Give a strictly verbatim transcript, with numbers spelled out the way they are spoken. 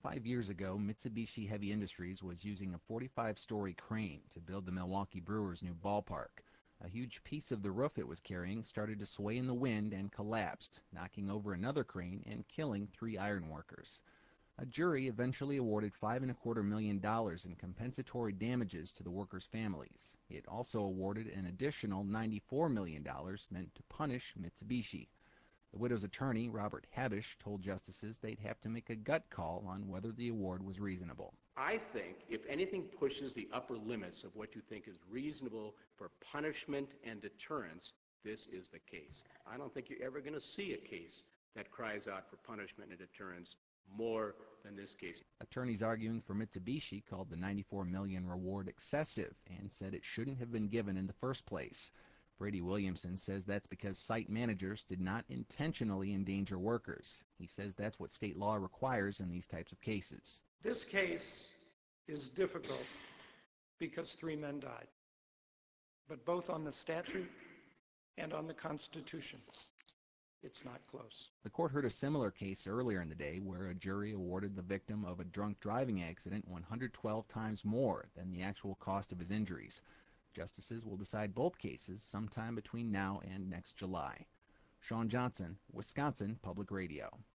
Five years ago, Mitsubishi Heavy Industries was using a forty-five story crane to build the Milwaukee Brewers' new ballpark. A huge piece of the roof it was carrying started to sway in the wind and collapsed, knocking over another crane and killing three ironworkers. A jury eventually awarded five and a quarter million dollars in compensatory damages to the workers' families. It also awarded an additional ninety-four million dollars meant to punish Mitsubishi. The widow's attorney, Robert Habish, told justices they'd have to make a gut call on whether the award was reasonable. I think if anything pushes the upper limits of what you think is reasonable for punishment and deterrence, this is the case. I don't think you're ever going to see a case that cries out for punishment and deterrence more than this case. Attorneys arguing for Mitsubishi called the ninety-four million dollars reward excessive and said it shouldn't have been given in the first place. Brady Williamson says that's because site managers did not intentionally endanger workers. He says that's what state law requires in these types of cases. This case is difficult because three men died, but both on the statute and on the Constitution, it's not close. The court heard a similar case earlier in the day where a jury awarded the victim of a drunk driving accident one hundred twelve times more than the actual cost of his injuries. Justices will decide both cases sometime between now and next July. Sean Johnson, Wisconsin Public Radio.